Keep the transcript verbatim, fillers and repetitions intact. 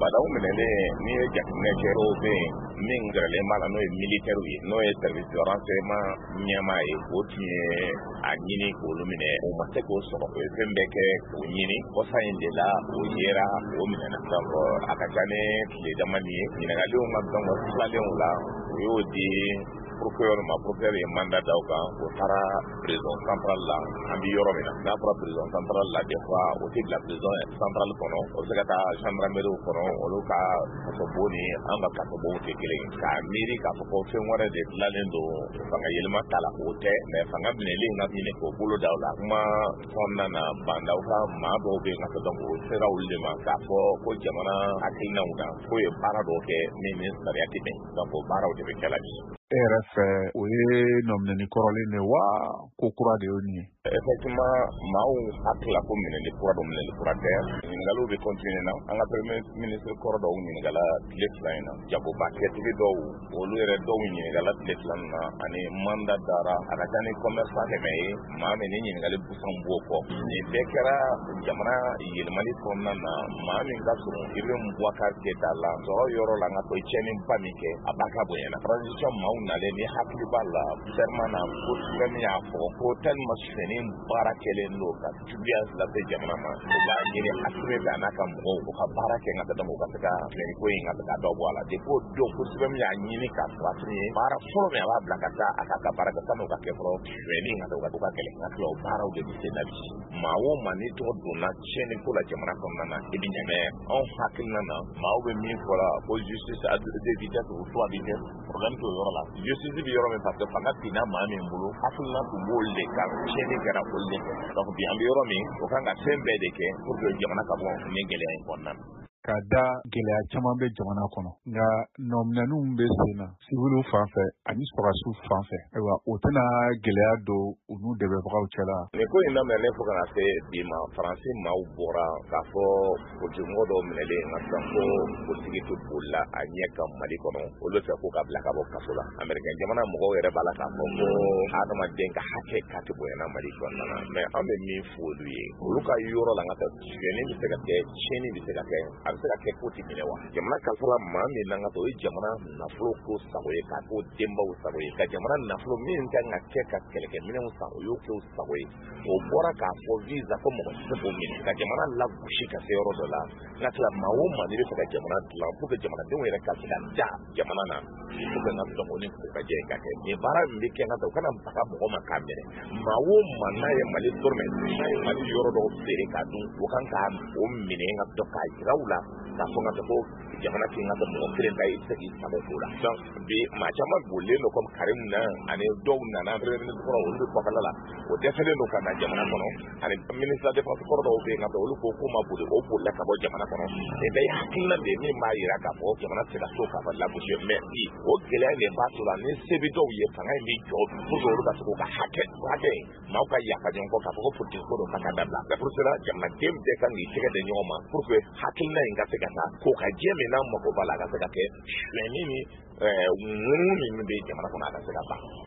badaw minɛlen n'i ye jateminɛ kɛ o bɛ yen min gɛrɛlen b'a la n'o ye militaire ye n'o ye service de renseignement ɲɛmaa ye o tun ye a ɲini k'olu minɛ o ma se k'o sɔrɔ o ye fɛn bɛɛ kɛ k'o ɲini kɔsa in de la o yera o minɛna donc a ka ca ni tile dama ni ye ɲininkaliw ma dɔn filalenw la o y'o di procureur ma procureur ye mandat d'aw kan o taara prison centrale la an bi yɔrɔ min na n'a fɔra prison centrale la des fois o tɛ bila prison centrale kɔnɔ o bɛ se ka taa gendarmerie kɔnɔ olu ka kasobo ni an ka kasobow tɛ kelen ye k'a miiri k'a fɔ ko fɛn wɛrɛ de dilanlen don fanga yɛlɛma ta la o tɛ mais fanga minɛlen ka ɲini k'o bolo da o la kuma kɔnɔna na bandaw ka maa dɔw bɛ yen ka donc o sera olu de ma k'a fɔ ko jamana hakilinaw na k'o ye baara dɔw kɛ min ni sariya tɛ bɛn donc o baaraw de bɛ kɛ la bi. E yɛrɛ fɛ o ye nɔminɛni kɔrɔlen de wa ko kura de y'o nin ye? Effectivement maaw hakilila ko minɛni kura dɔ minɛni kura tɛ ɲininkaliw bɛ continuer na an ka premier ministre kɔrɔ dɔw ɲininkala tile fila in na jagoba kɛtigi dɔw olu yɛrɛ dɔw ɲininkala tile fila in na ani mandat dara a ka ca ni commerçant dɛmɛ ye maa min ni ɲininkali busan b'o kɔ nin bɛɛ kɛra jamana yɛlɛmali kɔnɔna na maa min ka surun Ibrahim Boubacar Keïta la sɔrɔ yɔrɔ la nka ko tiɲɛniba min kɛ a b'a ka bonyana transition maaw nalen ni hakili b'a la serment na ko fɛn min y'a fɔ ko tellement sɛni baara kɛlen don ka juguya lase jamana ma o b'a ɲini Asimi bɛ a n'a ka mɔgɔw u ka baara kɛ nka dama u ka se ka filɛli ko in ka se ka dɔ bɔ a la depuis o don ko sɛbɛn min y'a ɲini ka sɔrɔ Asimi ye baara fɔlɔ min a b'a bila ka taa a k'a ka baara kɛ san'o ka kɛ fɔlɔ suɲɛni ka to ka to ka kɛlɛ ka tila o baaraw de bɛ se la bi maa o maa ni tɔgɔ donna tiɲɛni ko la jamana kɔnɔna na i bɛ ɲamɛ anw hakilina na maaw bɛ min fɔ la ko justice à deux vitesses ou trois vitesses problème t'o yɔrɔ la justice bɛ yɔrɔ min parce que fanga binna maa min bolo hakilina tun b'olu de kan tiɲɛni kɛra olu de kɛ donc bi an bɛ yɔrɔ min o kan ka fɛn bɛɛ de kɛ pour que jamana ka bɔ nin gɛlɛya in kɔnɔna na. Ka da gɛlɛya caman bɛ jamana kɔnɔ nka nɔminɛniw bɛ sen na siwiliw fan fɛ ani sɔrɔdasiw fan fɛ ayiwa o tɛna gɛlɛya don u n'u dɛmɛbagaw cɛla. nin ko in daminɛnen fo ka na se bi ma faransi maaw bɔra k'a fɔ politigimɔgɔ dɔw minɛlen nka sisan ko politigi tɛ bolila a ɲɛ kan Mali kɔnɔ olu fɛ ko ka bila ka bɔ kaso la Américain jamana mɔgɔw yɛrɛ b'a la k'a fɔ ko adamaden ka hakɛ k'a tɛ bonyana Mali kɔnɔna na mais an bɛ min fɔ olu ye olu ka yɔrɔ la n ka taa suɲɛni bɛ se ka kɛ tiɲɛni bɛ se ka kɛ a bɛ se ka kɛ ko tɛ minɛ wa jamana kalifala maa min na n ka taa o ye jamana nafolo ko sago ye k'a k'o denbaw sago ye ka jamana nafolo min kan ka kɛ ka kɛlɛkɛminɛnw san o y'o kɛ o sago ye o bɔra k'a fɔ visa ko mɔgɔ tɛ se k'o minɛ ka jamana lagosi ka se yɔrɔ dɔ la n ka tila maa o maa n'i bɛ fɛ ka jamana dilan pour que jamanadenw yɛrɛ ka se ka da jamana na pour que n ka dɔgɔnin ko ka jɛ ka kɛ nin baara min bɛ kɛ n ka taa o kana baga mɔgɔ ma k'a minɛ maa o maa n'a ye Mali dɔrɔmɛ n'a ye Mali yɔrɔ dɔw feere k'a dun o kan k'a o minɛ n ka dɔ k'a jira u la k'a fɔ n ka taa ko jamana k'i n ka taa mɔgɔ kelen ta i tɛ se k'i sago k'o la donc bi maa caman bolinen don comme Karim na ani dɔw nana premier ministre kɔrɔ olu bɛ kɔfɛla la o dɛsɛlen don ka na jamana kɔnɔ ani ministre de la défense kɔrɔ dɔw bɛ yen nka olu ko k'u ma boli o bolila ka bɔ jamana kɔnɔ nin bɛɛ ye hakilina de ye min b'a jira k'a fɔ jamana tɛ se ka so k'a fɔ lagosi mais bi o gɛlɛya de b'a to la ni se bɛ dɔw ye fanga in bɛ jɔ pour que olu ka se k'u ka hakɛ hakɛ maaw ka yafa ɲɔgɔn kɔ k'a fɔ ko politique ko dɔ ka taa dabila mais pour cela jamanaden bɛɛ kan k'i tɛgɛ di ɲɔgɔn ma pour que hakilina in ka se ka taa ko ka jɛ min n'a mago b'a la a ka se ka kɛ suɲɛni ni ŋunu min bɛ jamana kɔnɔ a ka se ka ban.